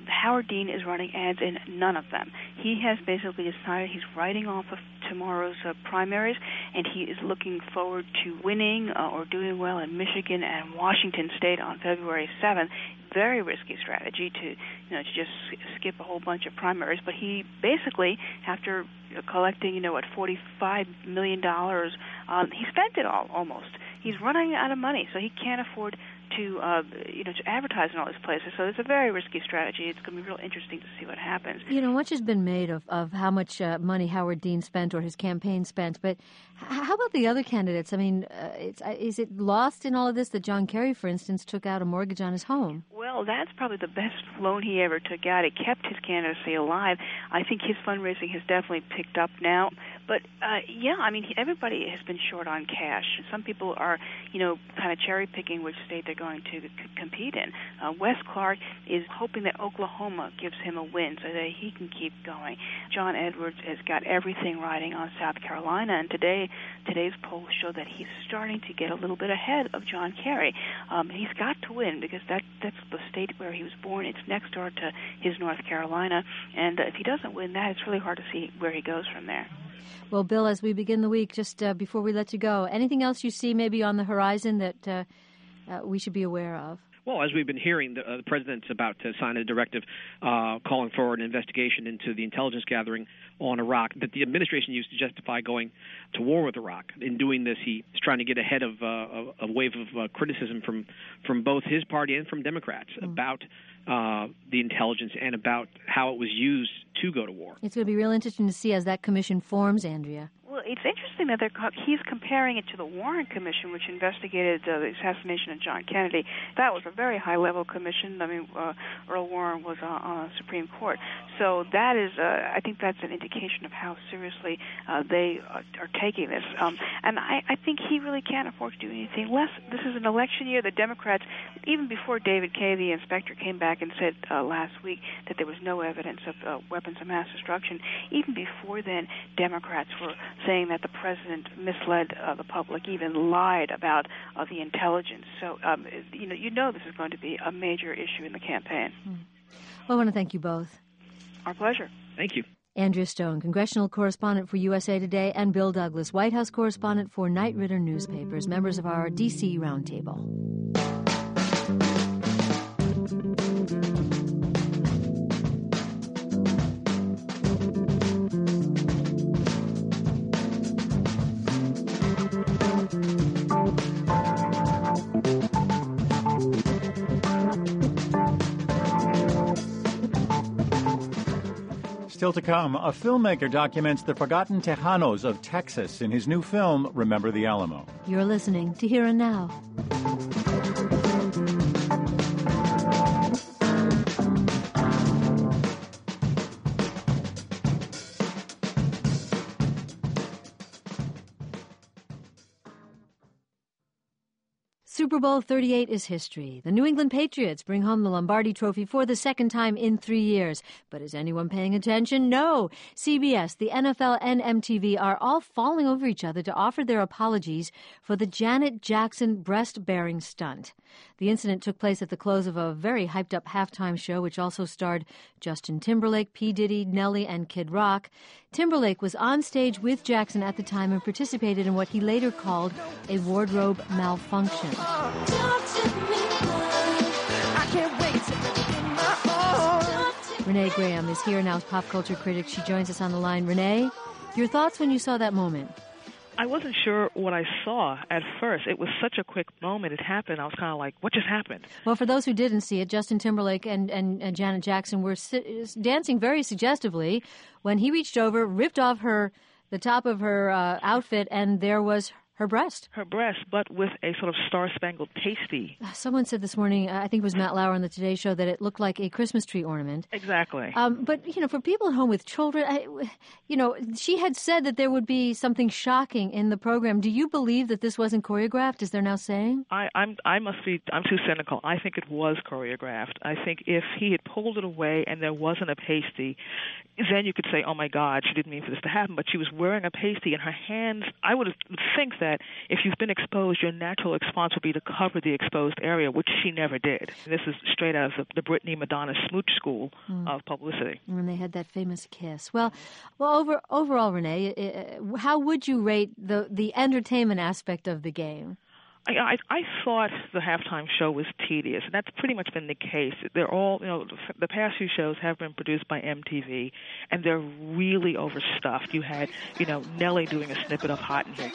Howard Dean is running ads in none of them. He has basically decided he's writing off of tomorrow's uh, primaries, and he is looking forward to winning uh, or doing well in Michigan and Washington State on February seventh. Very risky strategy to, you know, to just skip a whole bunch of primaries. But he basically, after collecting, you know, what, forty-five million dollars, um, he spent it all almost. He's running out of money, so he can't afford to, uh, you know, to advertise in all these places. So it's a very risky strategy. It's going to be real interesting to see what happens. You know, much has been made of, of how much uh, money Howard Dean spent or his campaign spent, but how about the other candidates? I mean, uh, it's, uh, is it lost in all of this that John Kerry, for instance, took out a mortgage on his home? Well, that's probably the best loan he ever took out. It kept his candidacy alive. I think his fundraising has definitely picked up now. But, uh, yeah, I mean, everybody has been short on cash. Some people are, you know, kind of cherry-picking which state they're going to c- compete in. Uh, Wes Clark is hoping that Oklahoma gives him a win so that he can keep going. John Edwards has got everything riding on South Carolina, and today today's polls show that he's starting to get a little bit ahead of John Kerry. Um, he's got to win because that that's the state where he was born. It's next door to his North Carolina, and uh, if he doesn't win that, it's really hard to see where he goes from there. Well, Bill, as we begin the week, just uh, before we let you go, anything else you see maybe on the horizon that uh, uh, we should be aware of? Well, as we've been hearing, the, uh, the president's about to sign a directive uh, calling for an investigation into the intelligence gathering on Iraq that the administration used to justify going to war with Iraq. In doing this, he's trying to get ahead of uh, a, a wave of uh, criticism from, from both his party and from Democrats mm. about uh, the intelligence and about how it was used to go to war. It's going to be real interesting to see as that commission forms, Andrea. Well, it's interesting that they're, he's comparing it to the Warren Commission, which investigated uh, the assassination of John Kennedy. That was a very high-level commission. I mean, uh, Earl Warren was uh, on the Supreme Court. So that is, uh, I think that's an indication of how seriously uh, they are, are taking this. Um, and I, I think he really can't afford to do anything less. This is an election year. The Democrats, even before David Kay, the inspector, came back and said uh, last week that there was no evidence of uh, weapons of mass destruction, even before then, Democrats were saying that the president misled uh, the public, even lied about uh, the intelligence. So, um, you know, you know this is going to be a major issue in the campaign. Mm. Well, I want to thank you both. Our pleasure. Thank you. Andrea Stone, congressional correspondent for U S A Today, and Bill Douglas, White House correspondent for Knight Ridder Newspapers, members of our D C Roundtable. Still to come, a filmmaker documents the forgotten Tejanos of Texas in his new film, Remember the Alamo. You're listening to Here and Now. Super Bowl thirty-eight is history. The New England Patriots bring home the Lombardi Trophy for the second time in three years. But is anyone paying attention? No. C B S, the N F L, and M T V are all falling over each other to offer their apologies for the Janet Jackson breast-bearing stunt. The incident took place at the close of a very hyped-up halftime show, which also starred Justin Timberlake, P. Diddy, Nelly, and Kid Rock. Timberlake was on stage with Jackson at the time and participated in what he later called a wardrobe malfunction. Renee Graham is Here Now's pop culture critic. She joins us on the line. Renee, your thoughts when you saw that moment? I wasn't sure what I saw at first. It was such a quick moment. It happened. I was kind of like, what just happened? Well, for those who didn't see it, Justin Timberlake and, and, and Janet Jackson were si- dancing very suggestively when he reached over, ripped off her the top of her uh, outfit, and there was her breast. Her breast, but with a sort of star-spangled pasty. Someone said this morning, I think it was Matt Lauer on the Today Show, that it looked like a Christmas tree ornament. Exactly. Um, but, you know, for people at home with children, I, you know, she had said that there would be something shocking in the program. Do you believe that this wasn't choreographed, as they're now saying? I, I'm, I must be, I'm too cynical. I think it was choreographed. I think if he had pulled it away and there wasn't a pasty, then you could say, oh, my God, she didn't mean for this to happen. But she was wearing a pasty, and her hands, I would think that that if you've been exposed, your natural response would be to cover the exposed area, which she never did. This is straight out of the, the Britney Madonna smooch school mm. of publicity. When they had that famous kiss. Well, well, over, overall, Renee, how would you rate the the entertainment aspect of the game? I, I, I thought the halftime show was tedious, and that's pretty much been the case. They're all, you know, the past few shows have been produced by M T V, and they're really overstuffed. You had, you know, Nelly doing a snippet of Hot in Here.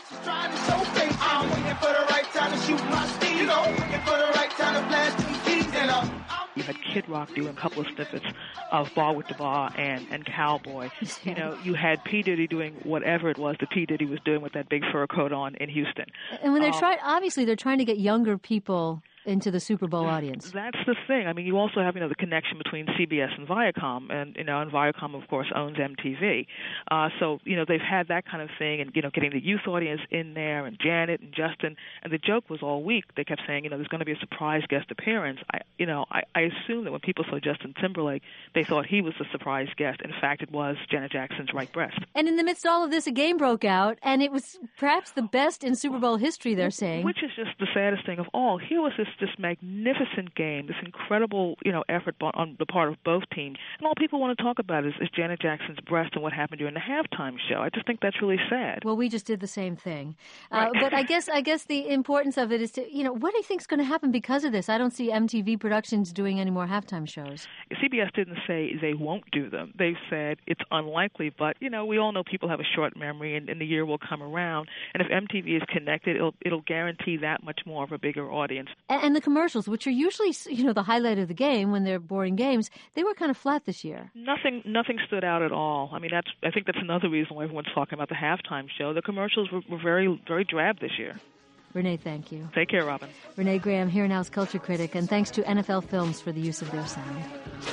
I'm waiting for the right time to shoot my speed, you know, waiting for the right time to blast them keys, and I'm You had Kid Rock doing a couple of snippets of Bar with the Bar and, and Cowboy. You know, you had P. Diddy doing whatever it was that P. Diddy was doing with that big fur coat on in Houston. And when they're um, trying, obviously they're trying to get younger people into the Super Bowl audience. That's the thing. I mean, you also have, you know, the connection between C B S and Viacom, and, you know, and Viacom, of course, owns M T V. Uh, so, you know, they've had that kind of thing, and, you know, getting the youth audience in there, and Janet and Justin. And the joke was all week, they kept saying, you know, there's going to be a surprise guest appearance. I, you know, I, I assume that when people saw Justin Timberlake, they thought he was the surprise guest. In fact, it was Janet Jackson's right breast. And in the midst of all of this, a game broke out, and it was perhaps the best in Super Bowl history, they're saying. Which is just the saddest thing of all. Here was this, this magnificent game, this incredible, you know, effort on the part of both teams, and all people want to talk about is, is Janet Jackson's breast and what happened during the halftime show. I just think that's really sad. Well, we just did the same thing, right. uh, but I guess I guess the importance of it is to, you know, what do you think is going to happen because of this? I don't see M T V Productions doing any more halftime shows. C B S didn't say they won't do them. They've said it's unlikely, but you know, we all know people have a short memory, and, and the year will come around. And if M T V is connected, it'll it'll guarantee that much more of a bigger audience. And, and the commercials, which are usually, you know, the highlight of the game when they're boring games, they were kind of flat this year. Nothing, nothing stood out at all. I mean, that's I think that's another reason why everyone's talking about the halftime show. The commercials were, were very, very drab this year. Renee, thank you. Take care, Robin. Renee Graham, Here Now's culture critic, and thanks to N F L Films for the use of their sound.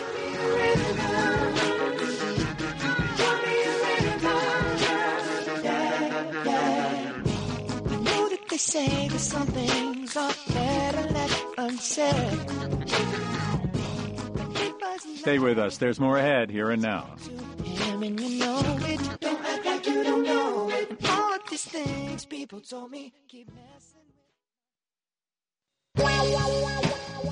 They say that some things are better left unsaid. Stay with us. There's more ahead, Here and Now. And you know it. Don't act like you don't know it. And all of these things people told me keep messing with.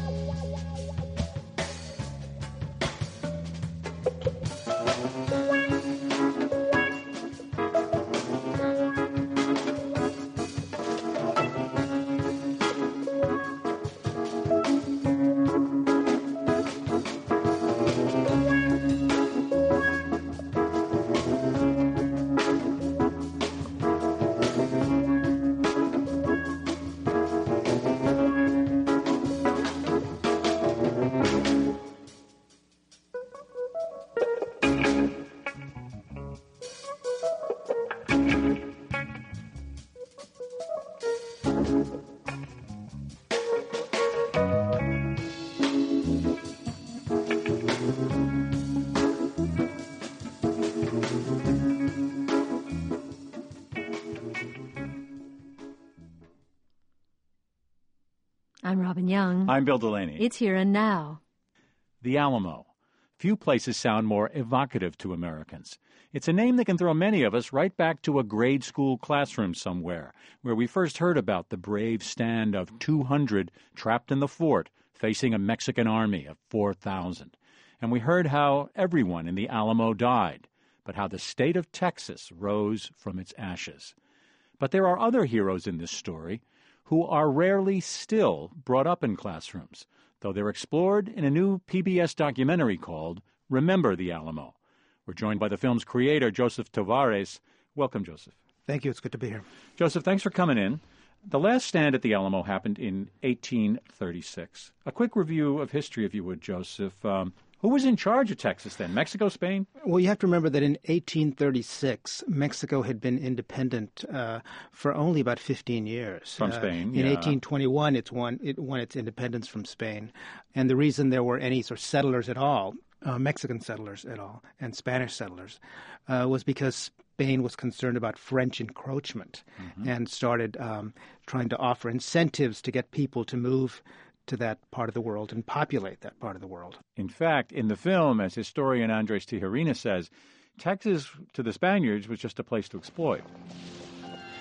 I'm Robin Young. I'm Bill Delaney. It's Here and Now. The Alamo. Few places sound more evocative to Americans. It's a name that can throw many of us right back to a grade school classroom somewhere, where we first heard about the brave stand of two hundred trapped in the fort facing a Mexican army of four thousand. And we heard how everyone in the Alamo died, but how the state of Texas rose from its ashes. But there are other heroes in this story who are rarely still brought up in classrooms, though they're explored in a new P B S documentary called Remember the Alamo. We're joined by the film's creator, Joseph Tovares. Welcome, Joseph. Thank you. It's good to be here. Joseph, thanks for coming in. The last stand at the Alamo happened in eighteen thirty-six. A quick review of history, if you would, Joseph. Um, who was in charge of Texas then? Mexico, Spain? Well, you have to remember that in eighteen thirty-six, Mexico had been independent uh, for only about fifteen years. From Spain, uh, In yeah. eighteen twenty-one, it's won, it won its independence from Spain. And the reason there were any sort of settlers at all, uh, Mexican settlers at all, and Spanish settlers, uh, was because Spain was concerned about French encroachment mm-hmm. and started um, trying to offer incentives to get people to move to that part of the world and populate that part of the world. In fact, in the film, as historian Andres Tijerina says, Texas to the Spaniards was just a place to exploit.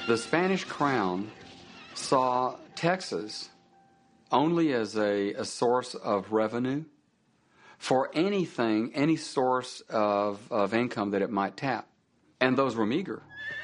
The Spanish crown saw Texas only as a, a source of revenue for anything, any source of, of income that it might tap. And those were meager.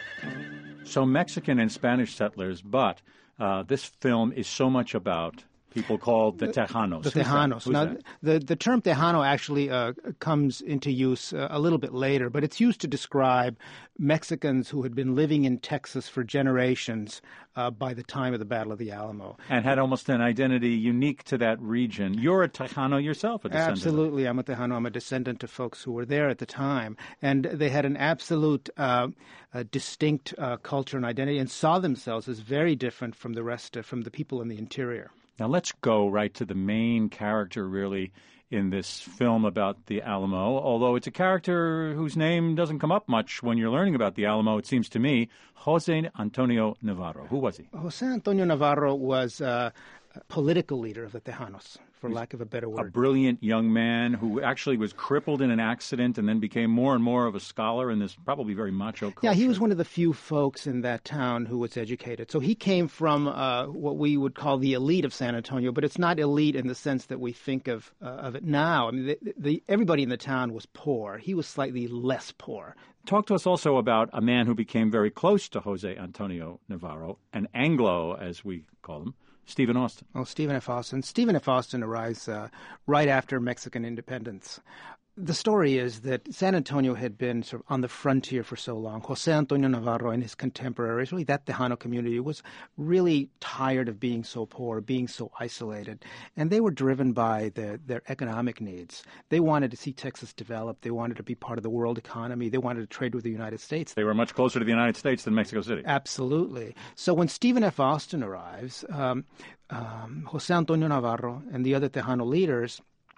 So Mexican and Spanish settlers, but uh, this film is so much about people called the Tejanos. The Who's Tejanos. that? Now, that? the, the term Tejano actually uh, comes into use uh, a little bit later, but it's used to describe Mexicans who had been living in Texas for generations uh, by the time of the Battle of the Alamo. And had almost an identity unique to that region. You're a Tejano yourself, a descendant. Absolutely. I'm a Tejano. I'm a descendant of folks who were there at the time. And they had an absolute uh, uh, distinct uh, culture and identity and saw themselves as very different from the rest, uh, from the people in the interior. Now let's go right to the main character, really, in this film about the Alamo, although it's a character whose name doesn't come up much when you're learning about the Alamo, it seems to me, Jose Antonio Navarro. Who was he? Jose Antonio Navarro was uh, a political leader of the Tejanos, for lack of a better word. A brilliant young man who actually was crippled in an accident and then became more and more of a scholar in this probably very macho culture. Yeah, he was one of the few folks in that town who was educated. So he came from uh, what we would call the elite of San Antonio, but it's not elite in the sense that we think of uh, of it now. I mean, the, the, everybody in the town was poor. He was slightly less poor. Talk to us also about a man who became very close to Jose Antonio Navarro, an Anglo, as we call him, Stephen Austin. Oh, Stephen F. Austin. Stephen F. Austin arrives uh, right after Mexican independence. The story is that San Antonio had been sort of on the frontier for so long. Jose Antonio Navarro and his contemporaries, really that Tejano community, was really tired of being so poor, being so isolated. And they were driven by the, their economic needs. They wanted to see Texas develop. They wanted to be part of the world economy. They wanted to trade with the United States. They were much closer to the United States than Mexico City. Absolutely. So when Stephen F. Austin arrives, um, um, Jose Antonio Navarro and the other Tejano leaders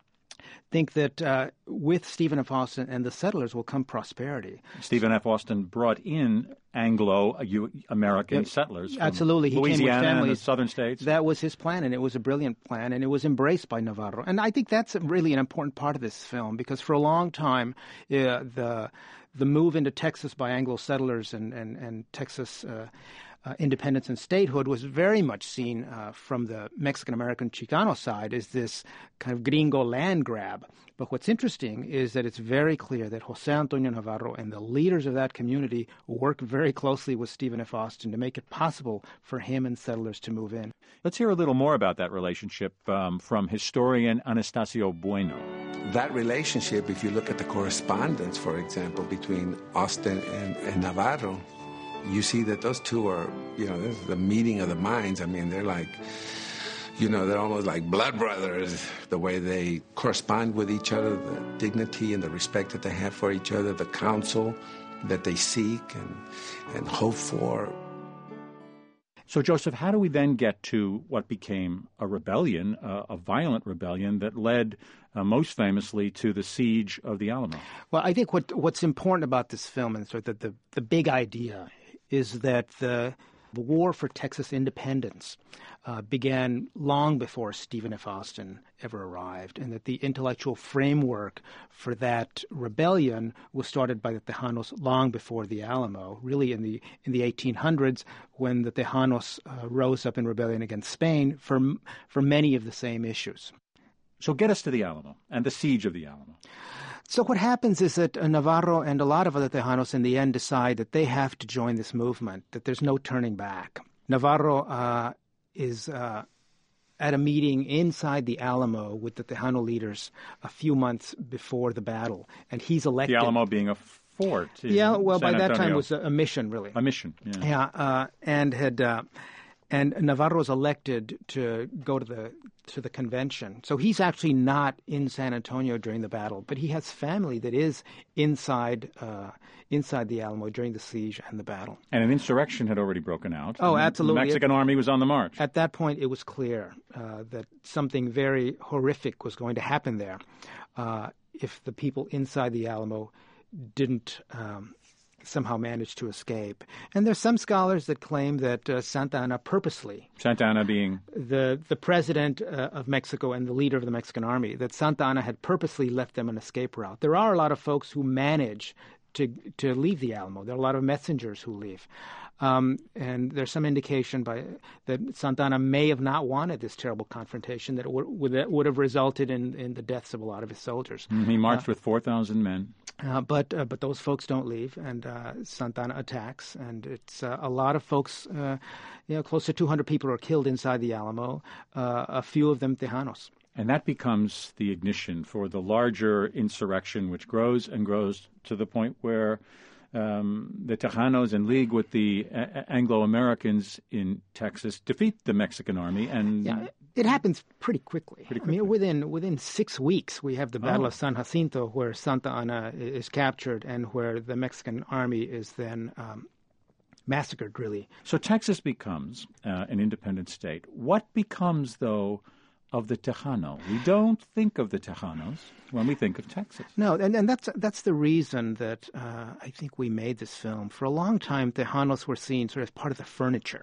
think that uh, with Stephen F. Austin and the settlers will come prosperity. Stephen F. Austin brought in Anglo-American Yep. settlers from Absolutely. He Louisiana came with families. and the southern states. That was his plan, and it was a brilliant plan, and it was embraced by Navarro. And I think that's really an important part of this film, because for a long time, uh, the the move into Texas by Anglo settlers and, and, and Texas uh, uh, independence and statehood was very much seen uh, from the Mexican-American Chicano side as this kind of gringo land grab. But what's interesting is that it's very clear that Jose Antonio Navarro and the leaders of that community worked very closely with Stephen F. Austin to make it possible for him and settlers to move in. Let's hear a little more about that relationship um, from historian Anastasio Bueno. That relationship, if you look at the correspondence, for example, between Austin and, and Navarro, you see that those two are, you know, this is the meeting of the minds. I mean, they're like, you know, they're almost like blood brothers, the way they correspond with each other, the dignity and the respect that they have for each other, the counsel that they seek and, and hope for. So, Joseph, how do we then get to what became a rebellion, uh, a violent rebellion that led uh, most famously to the siege of the Alamo? Well, I think what what's important about this film and sort of the, the, the big idea is that the, the war for Texas independence uh, began long before Stephen F. Austin ever arrived, and that the intellectual framework for that rebellion was started by the Tejanos long before the Alamo, really in the in the eighteen hundreds, when the Tejanos uh, rose up in rebellion against Spain for for many of the same issues. So get us to the Alamo and the siege of the Alamo. So what happens is that uh, Navarro and a lot of other Tejanos in the end decide that they have to join this movement, that there's no turning back. Navarro uh, is uh, at a meeting inside the Alamo with the Tejano leaders a few months before the battle, and he's elected. The Alamo being a fort. Yeah, well, San by that Antonio. time it was a, a mission, really. A mission, yeah. Yeah, uh, and had uh, and Navarro was elected to go to the to the convention. So he's actually not in San Antonio during the battle, but he has family that is inside uh, inside the Alamo during the siege and the battle. And an insurrection had already broken out. Oh, and absolutely. The Mexican army was on the march. At that point, it was clear uh, that something very horrific was going to happen there uh, if the people inside the Alamo didn't um, somehow manage to escape. And there's some scholars that claim that uh, Santa Anna purposely, Santa Anna being the the president uh, of Mexico and the leader of the Mexican army, that Santa Anna had purposely left them an escape route. There are a lot of folks who manage to to leave the Alamo. There are a lot of messengers who leave. Um, and there's some indication by that Santana may have not wanted this terrible confrontation, that it would, would, that would have resulted in, in the deaths of a lot of his soldiers. Mm, he marched uh, with four thousand men. Uh, but uh, but those folks don't leave, and uh, Santana attacks, and it's uh, a lot of folks, uh, you know, close to two hundred people are killed inside the Alamo, uh, a few of them Tejanos. And that becomes the ignition for the larger insurrection, which grows and grows to the point where um, the Tejanos, in league with the a- Anglo-Americans in Texas, defeat the Mexican army. And yeah, it happens pretty quickly. Pretty quickly. I mean, within within six weeks, we have the Battle oh. of San Jacinto, where Santa Anna is captured and where the Mexican army is then um, massacred, really. So Texas becomes uh, an independent state. What becomes, though, of the Tejano? We don't think of the Tejanos when we think of Texas. No, and, and that's that's the reason that uh, I think we made this film. For a long time, Tejanos were seen sort of as part of the furniture.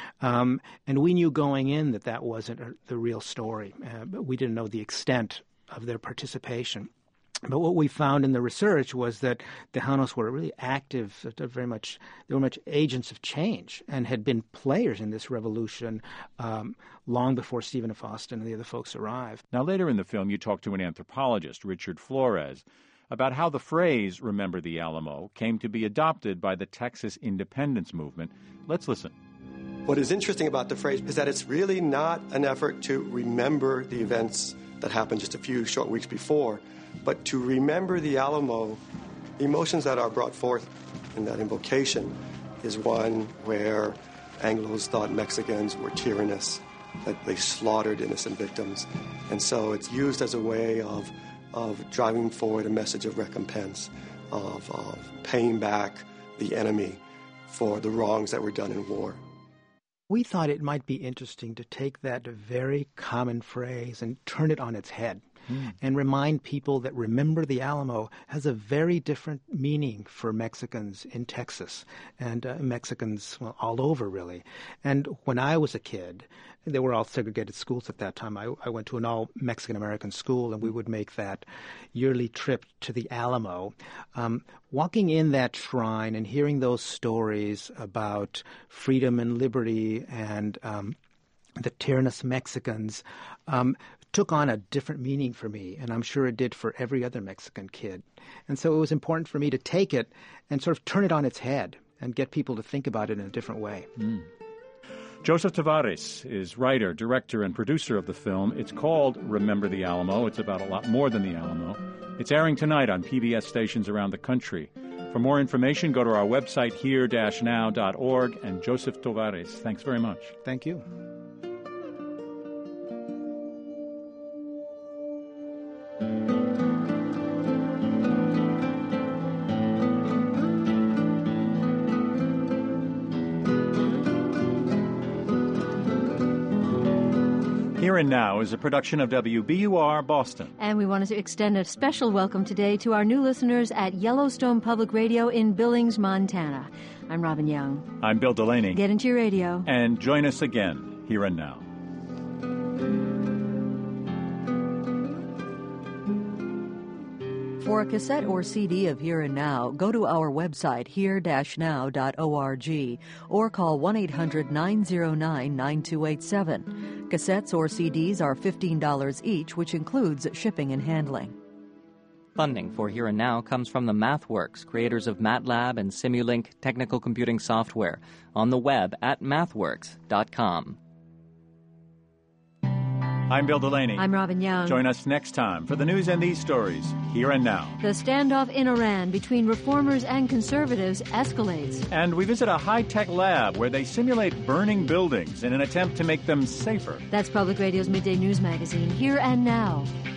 Um, and we knew going in that that wasn't a, the real story, uh, but we didn't know the extent of their participation. But what we found in the research was that Tejanos were really active, very much, they were much agents of change and had been players in this revolution um, long before Stephen F. Austin and the other folks arrived. Now, later in the film, you talk to an anthropologist, Richard Flores, about how the phrase, "Remember the Alamo," came to be adopted by the Texas independence movement. Let's listen. What is interesting about the phrase is that it's really not an effort to remember the events that happened just a few short weeks before, but to remember the Alamo. The emotions that are brought forth in that invocation is one where Anglos thought Mexicans were tyrannous, that they slaughtered innocent victims. And so it's used as a way of, of driving forward a message of recompense, of, of paying back the enemy for the wrongs that were done in war. We thought it might be interesting to take that very common phrase and turn it on its head. Mm. And remind people that Remember the Alamo has a very different meaning for Mexicans in Texas and uh, Mexicans well, all over, really. And when I was a kid, they were all segregated schools at that time. I, I went to an all-Mexican-American school, and we would make that yearly trip to the Alamo. Um, walking in that shrine and hearing those stories about freedom and liberty and um, the tyrannous Mexicans um, took on a different meaning for me, and I'm sure it did for every other Mexican kid. And so it was important for me to take it and sort of turn it on its head and get people to think about it in a different way. Mm. Joseph Tavarez is writer, director, and producer of the film. It's called Remember the Alamo. It's about a lot more than the Alamo. It's airing tonight on P B S stations around the country. For more information, go to our website, here dash now dot org. And Joseph Tavarez, thanks very much. Thank you. Here and Now is a production of W B U R Boston. And we wanted to extend a special welcome today to our new listeners at Yellowstone Public Radio in Billings, Montana. I'm Robin Young. I'm Bill Delaney. Get into your radio. And join us again, Here and Now. For a cassette or C D of Here and Now, go to our website, here dash now dot org, or call one eight hundred nine oh nine nine two eight seven. Cassettes or C Ds are fifteen dollars each, which includes shipping and handling. Funding for Here and Now comes from the MathWorks, creators of MATLAB and Simulink technical computing software, on the web at mathworks dot com. I'm Bill Delaney. I'm Robin Young. Join us next time for the news and these stories, Here and Now. The standoff in Iran between reformers and conservatives escalates. And we visit a high-tech lab where they simulate burning buildings in an attempt to make them safer. That's Public Radio's Midday News Magazine, Here and Now.